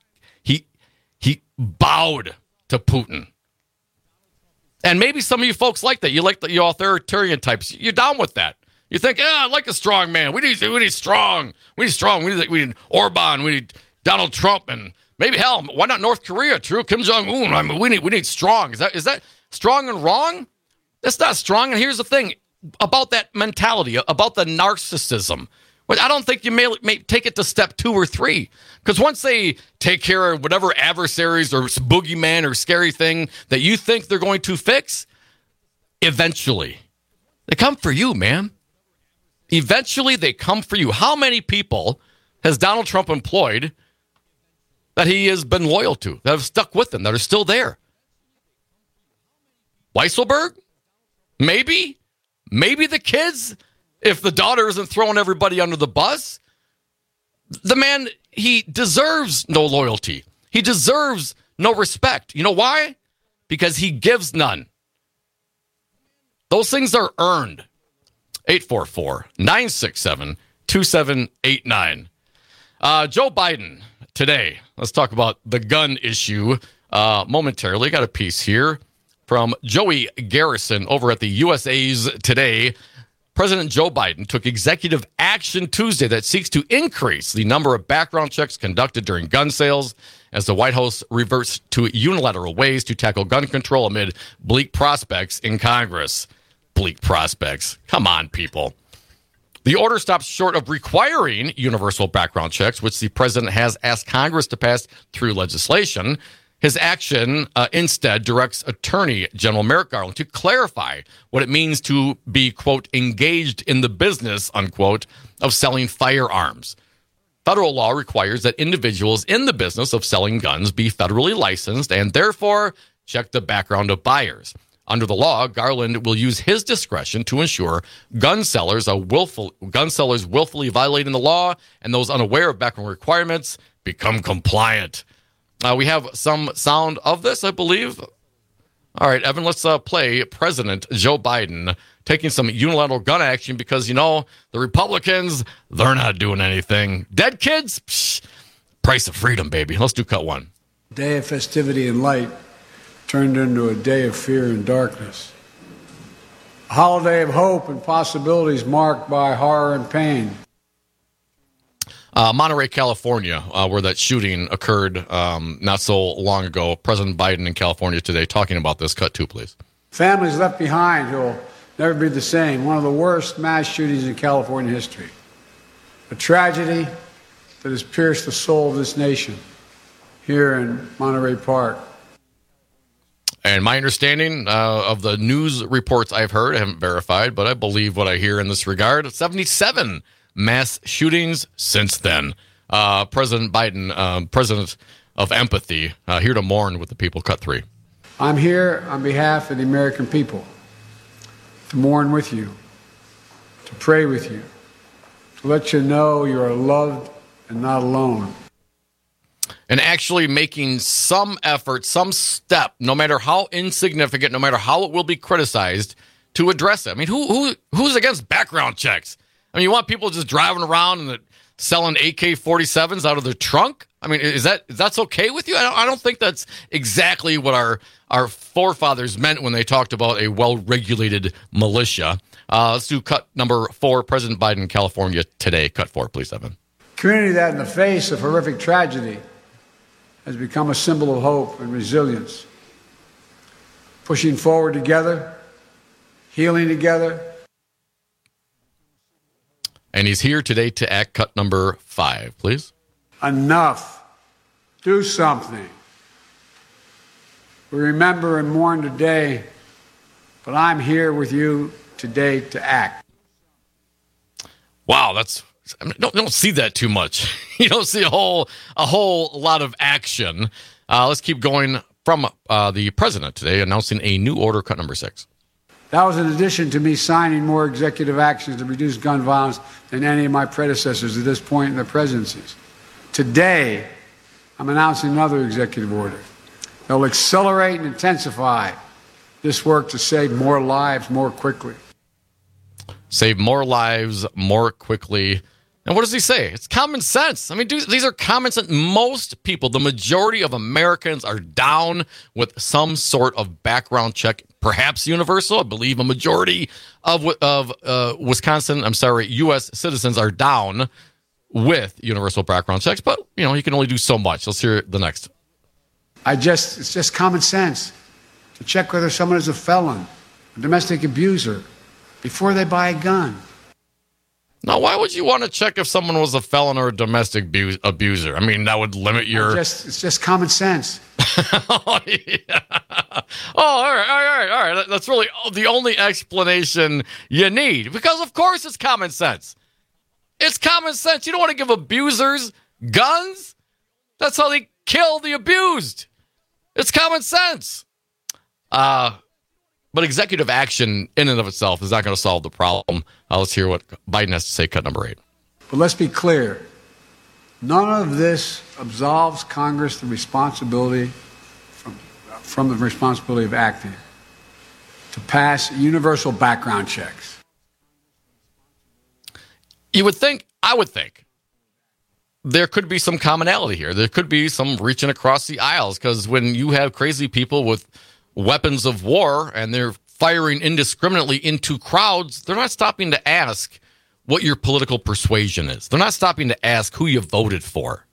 bowed to Putin. And maybe some of you folks like that. You like the authoritarian types. You're down with that. You think, I like a strong man. We need strong. We need Orban. We need Donald Trump, and maybe hell, why not North Korea? True, Kim Jong-un. I mean, we need strong. Is that strong and wrong? That's not strong. And here's the thing about that mentality, about the narcissism. I don't think you may take it to step 2 or 3. Because once they take care of whatever adversaries or boogeyman or scary thing that you think they're going to fix, eventually they come for you, man. Eventually they come for you. How many people has Donald Trump employed that he has been loyal to, that have stuck with him, that are still there? Weisselberg? Maybe the kids, if the daughter isn't throwing everybody under the bus. The man, he deserves no loyalty. He deserves no respect. You know why? Because he gives none. Those things are earned. 844-967-2789. Joe Biden today. Let's talk about the gun issue momentarily. Got a piece here from Joey Garrison over at the USA's Today. President Joe Biden took executive action Tuesday that seeks to increase the number of background checks conducted during gun sales as the White House reverts to unilateral ways to tackle gun control amid bleak prospects in Congress. Bleak prospects. Come on, people. The order stops short of requiring universal background checks, which the president has asked Congress to pass through legislation. His action instead directs Attorney General Merrick Garland to clarify what it means to be, quote, engaged in the business, unquote, of selling firearms. Federal law requires that individuals in the business of selling guns be federally licensed and therefore check the background of buyers. Under the law, Garland will use his discretion to ensure gun sellers willfully violating the law and those unaware of background requirements become compliant. We have some sound of this, I believe. All right, Evan, let's play President Joe Biden taking some unilateral gun action because, you know, the Republicans, they're not doing anything. Dead kids? Psh, price of freedom, baby. Let's do cut one. Day of festivity and light turned into a day of fear and darkness. A holiday of hope and possibilities marked by horror and pain. Monterey, California, where that shooting occurred not so long ago. President Biden in California today talking about this. Cut two, please. Families left behind who will never be the same. One of the worst mass shootings in California history. A tragedy that has pierced the soul of this nation here in Monterey Park. And my understanding of the news reports I've heard, I haven't verified, but I believe what I hear in this regard, 77 mass shootings since then. President Biden, president of empathy, here to mourn with the people. Cut three. I'm here on behalf of the American people to mourn with you, to pray with you, to let you know you are loved and not alone. And actually making some effort, some step, no matter how insignificant, no matter how it will be criticized, to address it. I mean, who's against background checks? I mean, you want people just driving around and selling AK-47s out of their trunk? I mean, that's okay with you? I don't think that's exactly what our forefathers meant when they talked about a well-regulated militia. Let's do cut number 4, President Biden, California today. Cut 4, please, Evan. Community that in the face of horrific tragedy has become a symbol of hope and resilience. Pushing forward together, healing together. And he's here today to act. Cut number 5, please. Enough. Do something. We remember and mourn today, but I'm here with you today to act. Wow, don't see that too much. You don't see a whole lot of action. Let's keep going from the president today announcing a new order. Cut number 6. That was in addition to me signing more executive actions to reduce gun violence than any of my predecessors at this point in their presidencies. Today, I'm announcing another executive order that will accelerate and intensify this work to save more lives more quickly. Save more lives more quickly. And what does he say? It's common sense. I mean, these are common sense. Most people, the majority of Americans, are down with some sort of background check, perhaps universal. I believe a majority of U.S. citizens are down with universal background checks. But, you know, you can only do so much. Let's hear the next. It's just common sense to check whether someone is a felon, a domestic abuser, before they buy a gun. Now, why would you want to check if someone was a felon or a domestic abuser? I mean, that would limit your... It's just common sense. Oh, yeah. Oh, all right. That's really the only explanation you need. Because, of course, it's common sense. It's common sense. You don't want to give abusers guns. That's how they kill the abused. It's common sense. But executive action in and of itself is not going to solve the problem. Let's hear what Biden has to say, cut number 8. But let's be clear. None of this absolves Congress the responsibility from the responsibility of acting to pass universal background checks. I would think, there could be some commonality here. There could be some reaching across the aisles, because when you have crazy people with weapons of war and they're firing indiscriminately into crowds, they're not stopping to ask what your political persuasion is. They're not stopping to ask who you voted for.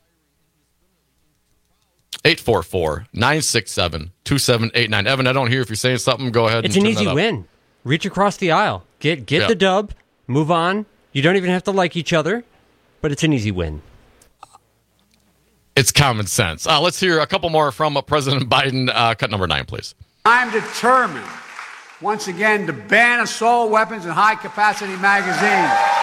844-967-2789. Evan, I don't hear if you're saying something. Go ahead. It's an easy win. Reach across the aisle. Get the dub. Move on. You don't even have to like each other, but it's an easy win. It's common sense. Let's hear a couple more from President Biden. Cut number 9, please. I'm determined, once again, to ban assault weapons and high-capacity magazines.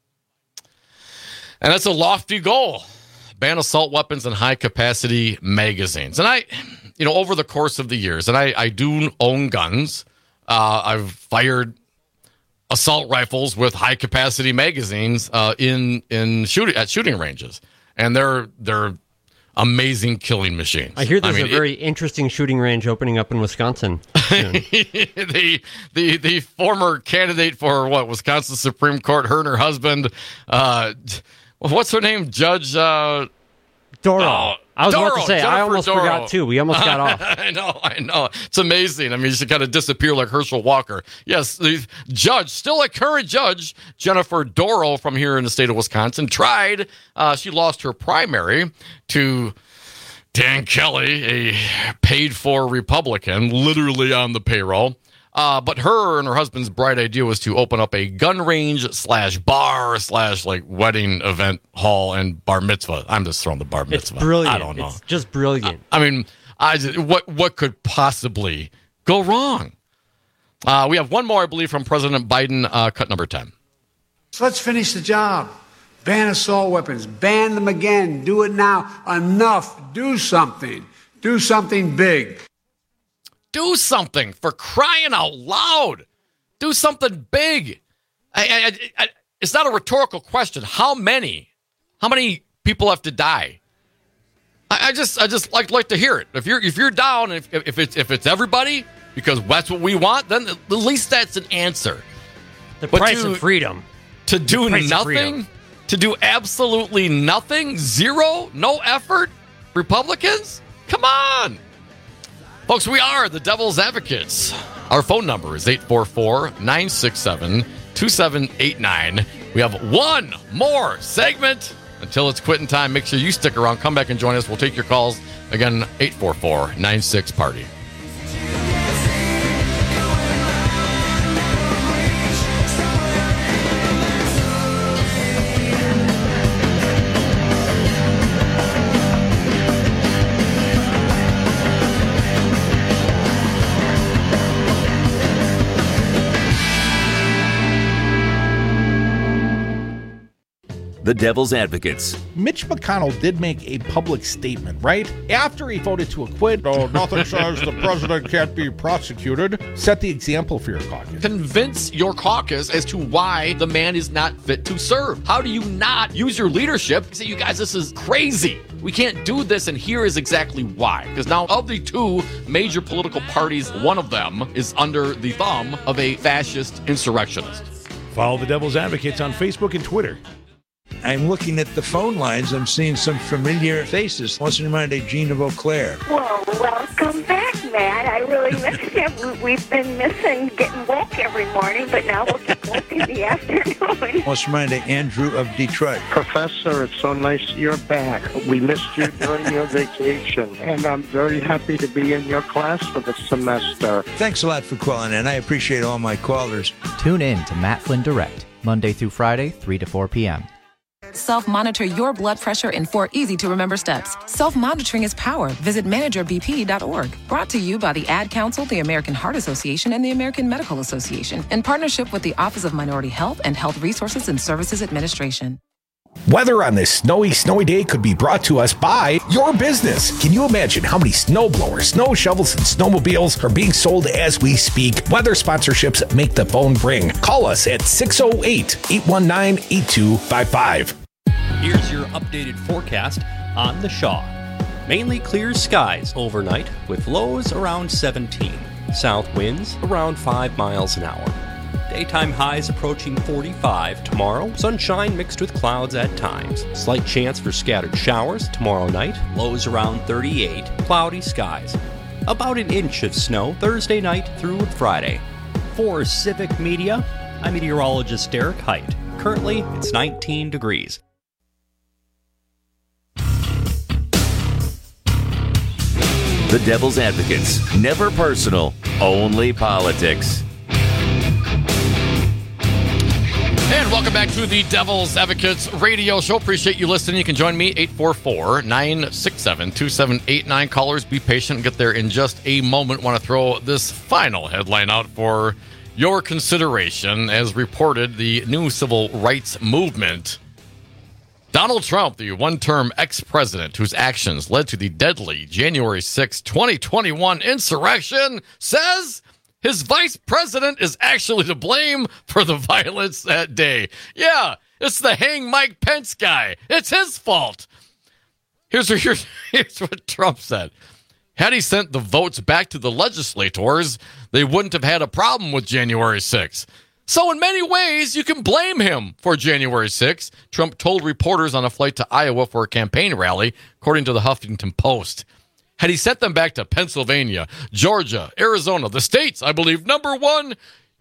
And that's a lofty goal. Ban assault weapons and high-capacity magazines. And over the course of the years, and I do own guns. I've fired assault rifles with high-capacity magazines in shooting ranges, and they're amazing killing machines. I hear there's a very interesting shooting range opening up in Wisconsin soon. the former candidate for Wisconsin Supreme Court, her and her husband, what's her name? Judge Doro. I was about to say, Jennifer I almost Doro. forgot too. We almost got off. I know. It's amazing. I mean, she kind of disappeared like Herschel Walker. Yes, the judge, still a current judge, Jennifer Doro from here in the state of Wisconsin, tried. She lost her primary to Dan Kelly, a paid-for Republican, literally on the payroll. But her and her husband's bright idea was to open up a gun range / bar / wedding event hall and bar mitzvah. I'm just throwing the bar mitzvah. It's brilliant. I don't know. It's just brilliant. I mean, what could possibly go wrong? We have one more, I believe, from President Biden. Cut number 10. So let's finish the job. Ban assault weapons. Ban them again. Do it now. Enough. Do something. Do something big. Do something, for crying out loud. Do something big. It's not a rhetorical question. How many people have to die? I just like to hear it. If you're down, if it's everybody, because that's what we want, then at least that's an answer. The price of freedom. To do nothing, to do absolutely nothing, zero, no effort. Republicans, come on. Folks, we are the Devil's Advocates. Our phone number is 844-967-2789. We have one more segment until it's quitting time. Make sure you stick around. Come back and join us. We'll take your calls. Again, 844-96-PARTY. The Devil's Advocates. Mitch McConnell did make a public statement, right? After he voted to acquit, nothing says the president can't be prosecuted. Set the example for your caucus. Convince your caucus as to why the man is not fit to serve. How do you not use your leadership and say, you guys, this is crazy. We can't do this, and here is exactly why. Because now, of the two major political parties, one of them is under the thumb of a fascist insurrectionist. Follow the Devil's Advocates on Facebook and Twitter. I'm looking at the phone lines. I'm seeing some familiar faces. What's reminded Gene of Eau Claire? Well, welcome back, Matt. I really missed you. We've been missing getting woke every morning, but now we'll get woke in the afternoon. What's reminded Andrew of Detroit? Professor, it's so nice you're back. We missed you during your vacation, and I'm very happy to be in your class for the semester. Thanks a lot for calling in. I appreciate all my callers. Tune in to Matt Flynn Direct, Monday through Friday, 3 to 4 p.m. Self-monitor your blood pressure in 4 easy-to-remember steps. Self-monitoring is power. Visit managerbp.org. Brought to you by the Ad Council, the American Heart Association, and the American Medical Association, in partnership with the Office of Minority Health and Health Resources and Services Administration. Weather on this snowy day could be brought to us by your business. Can you imagine how many snow blowers, snow shovels, and snowmobiles are being sold as we speak? Weather sponsorships make the phone ring. Call us at 608-819-8255. Here's your updated forecast on the Shaw. Mainly clear skies overnight with lows around 17. South winds around 5 miles an hour. Daytime highs approaching 45 tomorrow. Sunshine mixed with clouds at times. Slight chance for scattered showers tomorrow night. Lows around 38. Cloudy skies. About an inch of snow Thursday night through Friday. For Civic Media, I'm meteorologist Derek Height. Currently, it's 19 degrees. The Devil's Advocates. Never personal, only politics. And welcome back to the Devil's Advocates radio show. Appreciate you listening. You can join me, 844-967-2789. Callers, be patient. Get there in just a moment. Want to throw this final headline out for your consideration. As reported, the new civil rights movement. Donald Trump, the one-term ex-president whose actions led to the deadly January 6, 2021 insurrection, says his vice president is actually to blame for the violence that day. Yeah, it's the hang Mike Pence guy. It's his fault. Here's what Trump said. Had he sent the votes back to the legislators, they wouldn't have had a problem with January 6. So in many ways, you can blame him for January 6, Trump told reporters on a flight to Iowa for a campaign rally, according to the Huffington Post. Had he sent them back to Pennsylvania, Georgia, Arizona, the states, I believe, number one,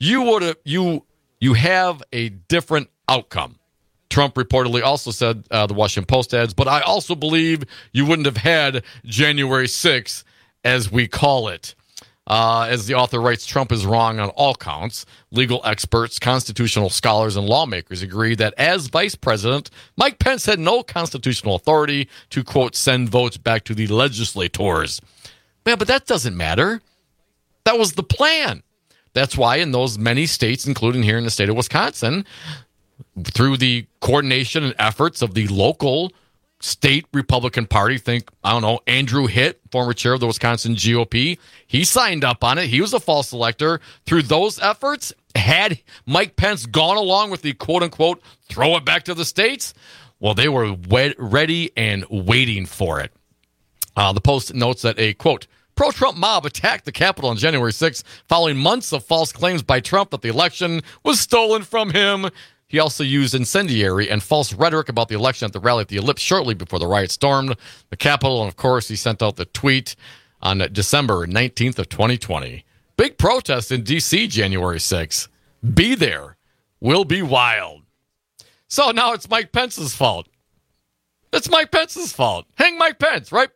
you have a different outcome. Trump reportedly also said, the Washington Post adds, but I also believe you wouldn't have had January 6th, as we call it. As the author writes, Trump is wrong on all counts. Legal experts, constitutional scholars, and lawmakers agree that as vice president, Mike Pence had no constitutional authority to, quote, send votes back to the legislators. Yeah, but that doesn't matter. That was the plan. That's why in those many states, including here in the state of Wisconsin, through the coordination and efforts of the local state Republican Party, think, I don't know, Andrew Hitt, former chair of the Wisconsin GOP, he signed up on it. He was a false elector. Through those efforts, had Mike Pence gone along with the quote-unquote throw it back to the states, well, they were ready and waiting for it. The Post notes that a, quote, pro-Trump mob attacked the Capitol on January 6th following months of false claims by Trump that the election was stolen from him. He also used incendiary and false rhetoric about the election at the rally at the Ellipse shortly before the riot stormed the Capitol. And, of course, he sent out the tweet on December 19th of 2020. Big protest in D.C. January 6th. Be there. Will be wild. So now it's Mike Pence's fault. It's Mike Pence's fault. Hang Mike Pence, right,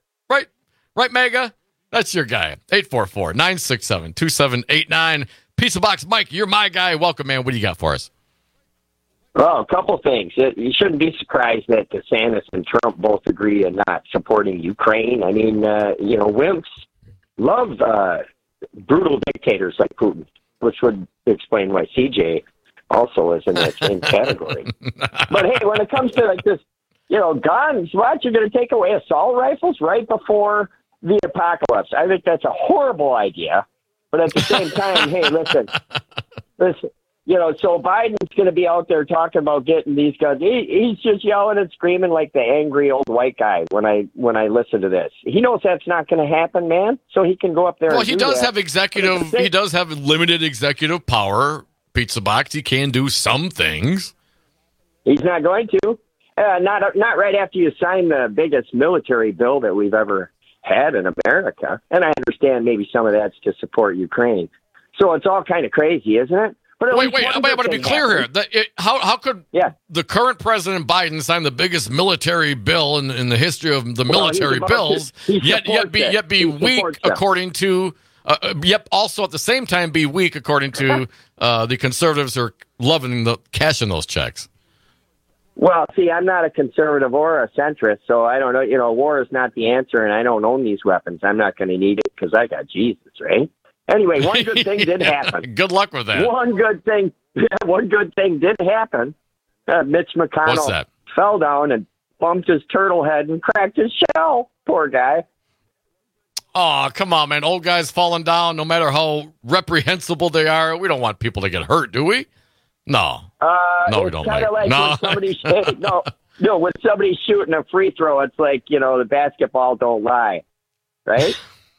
MAGA? That's your guy. 844-967-2789. Pizza Box Mike, you're my guy. Welcome, man. What do you got for us? Well, a couple things. You shouldn't be surprised that DeSantis and Trump both agree on not supporting Ukraine. I mean, wimps love brutal dictators like Putin, which would explain why CJ also is in that same category. But, hey, when it comes to, like, this, guns, what? You're going to take away assault rifles right before the apocalypse. I think that's a horrible idea. But at the same time, hey, listen. So Biden's going to be out there talking about getting these guns. He's just yelling and screaming like the angry old white guy when I listen to this. He knows that's not going to happen, man. So he can go up there. Well, he does have He does have limited executive power. Pizza Box. He can do some things. He's not going to. Not right after you sign the biggest military bill that we've ever had in America. And I understand maybe some of that's to support Ukraine. So it's all kind of crazy, isn't it? But wait, I want to be clear here. How could the current President Biden sign the biggest military bill in the history of the military bills, yet be weak according to, also at the same time be weak according to the conservatives who are loving the cash in those checks? Well, see, I'm not a conservative or a centrist, so I don't know. You know, war is not the answer, and I don't own these weapons. I'm not going to need it because I got Jesus, right? Anyway, one good thing did happen. Good luck with that. One good thing did happen. Mitch McConnell fell down and bumped his turtle head and cracked his shell. Poor guy. Oh, come on, man. Old guys falling down, no matter how reprehensible they are. We don't want people to get hurt, do we? No. No, we don't. It's kind of like when when somebody's shooting a free throw, it's like, the basketball don't lie, right?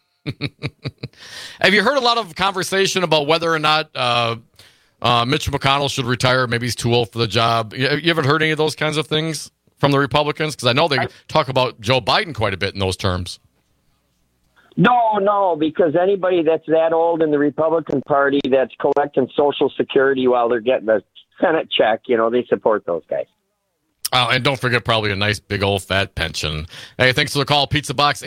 Have you heard a lot of conversation about whether or not Mitch McConnell should retire? Maybe he's too old for the job. You haven't heard any of those kinds of things from the Republicans? Because I know they talk about Joe Biden quite a bit in those terms. No, because anybody that's that old in the Republican Party that's collecting Social Security while they're getting a Senate check, they support those guys. Oh, and don't forget probably a nice big old fat pension. Hey, thanks for the call. Pizza Box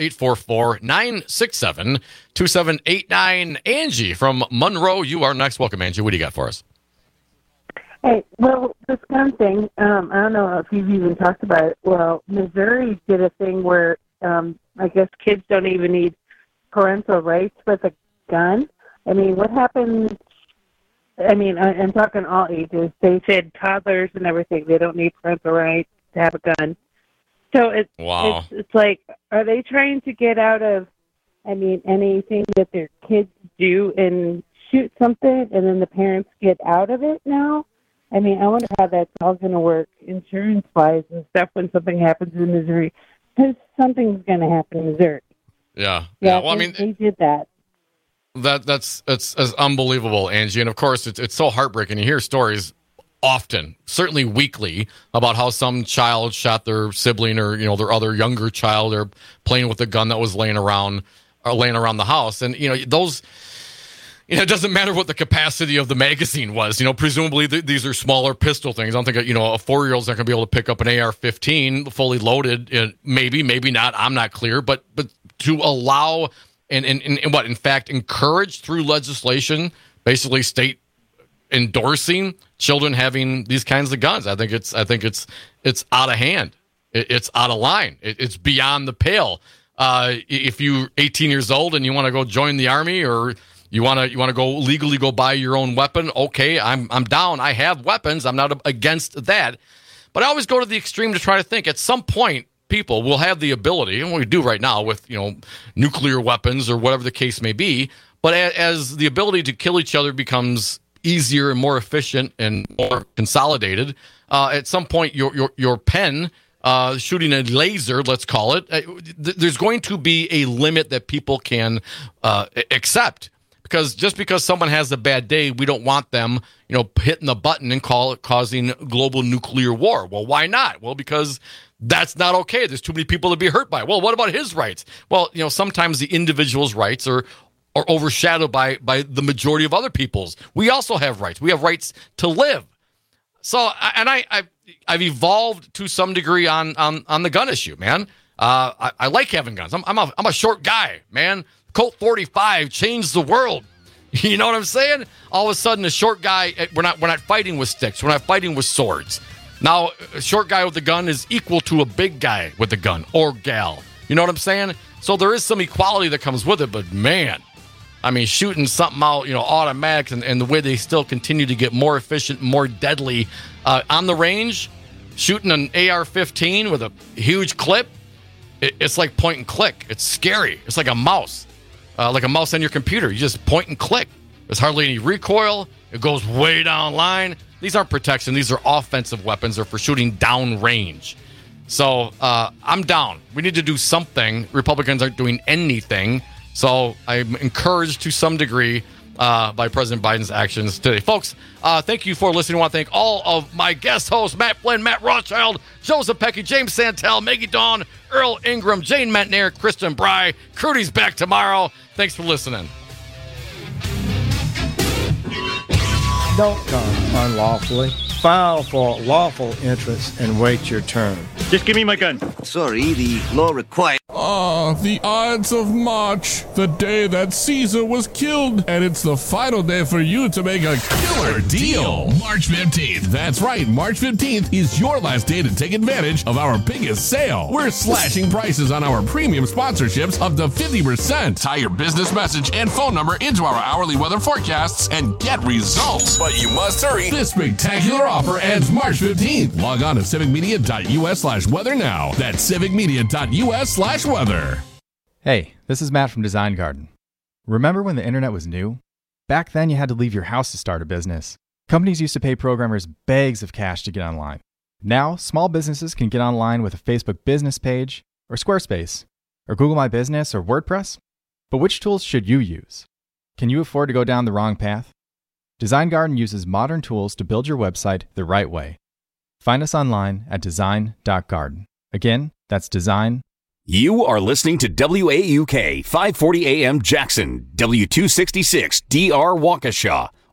844-967-2789. Angie from Monroe, you are next. Welcome, Angie. What do you got for us? Hey, well, this gun thing, I don't know if you've even talked about it. Well, Missouri did a thing where I guess kids don't even need parental rights with a gun. I mean, what happens? I mean, I'm talking all ages. They said toddlers and everything. They don't need parental rights to have a gun. So it's like, are they trying to get out of, anything that their kids do and shoot something and then the parents get out of it now? I wonder how that's all going to work insurance-wise and stuff when something happens in Missouri. Because something's going to happen in Missouri. Yeah. Well, they did that. It's unbelievable, Angie. And of course, it's so heartbreaking. You hear stories often, certainly weekly, about how some child shot their sibling or their other younger child, or playing with a gun that was laying around the house. And those. It doesn't matter what the capacity of the magazine was. Presumably these are smaller pistol things. I don't think a 4-year-old's not going to be able to pick up an AR-15 fully loaded. Maybe not. I'm not clear. But to allow and in fact encourage through legislation, basically state endorsing children having these kinds of guns. I think it's out of hand. It's out of line. It's beyond the pale. If you're 18 years old and you want to go join the Army, or you want to go legally go buy your own weapon, okay, I'm down. I have weapons. I'm not against that. But I always go to the extreme to try to think at some point people will have the ability, and we do right now with nuclear weapons or whatever the case may be, but as the ability to kill each other becomes easier and more efficient and more consolidated, at some point your pen shooting a laser, let's call it, there's going to be a limit that people can accept. Because just because someone has a bad day, we don't want them, hitting the button and causing global nuclear war. Well, why not? Well, because that's not okay. There's too many people to be hurt by. Well, what about his rights? Well, sometimes the individual's rights are overshadowed by the majority of other people's. We also have rights. We have rights to live. So, and I've evolved to some degree on the gun issue, man. I like having guns. I'm a short guy, man. Colt 45 changed the world. You know what I'm saying? All of a sudden, a short guy, we're not fighting with sticks. We're not fighting with swords. Now, a short guy with a gun is equal to a big guy with a gun, or gal. You know what I'm saying? So there is some equality that comes with it, but man, shooting something out, automatics, and the way they still continue to get more efficient, more deadly on the range, shooting an AR-15 with a huge clip, it's like point and click. It's scary. It's like a mouse. Like a mouse on your computer. You just point and click. There's hardly any recoil. It goes way down line. These aren't protection. These are offensive weapons. They're for shooting down range. So I'm down. We need to do something. Republicans aren't doing anything. So I'm encouraged to some degree by President Biden's actions today. Folks, thank you for listening. I want to thank all of my guest hosts, Matt Flynn, Matt Rothschild, Joseph Pecky, James Santel, Maggie Dawn, Earl Ingram, Jane Metnair, Kristen Bry. Crudy's back tomorrow. Thanks for listening. Don't come unlawfully. File for lawful interest and wait your turn. Just give me my gun. Sorry, the law requires... Oh. the Ides of March, the day that Caesar was killed, and it's the final day for you to make a killer deal. March 15th. That's right, March 15th is your last day to take advantage of our biggest sale. We're slashing prices on our premium sponsorships up to 50%. Tie your business message and phone number into our hourly weather forecasts and get results. But you must hurry. This spectacular offer ends March 15th. Log on to civicmedia.us/weather now. That's civicmedia.us/weather. Hey, this is Matt from Design Garden. Remember when the internet was new? Back then you had to leave your house to start a business. Companies used to pay programmers bags of cash to get online. Now, small businesses can get online with a Facebook business page, or Squarespace, or Google My Business, or WordPress. But which tools should you use? Can you afford to go down the wrong path? Design Garden uses modern tools to build your website the right way. Find us online at design.garden. Again, that's design. You are listening to WAUK 540 AM Jackson, W266 DR Waukesha,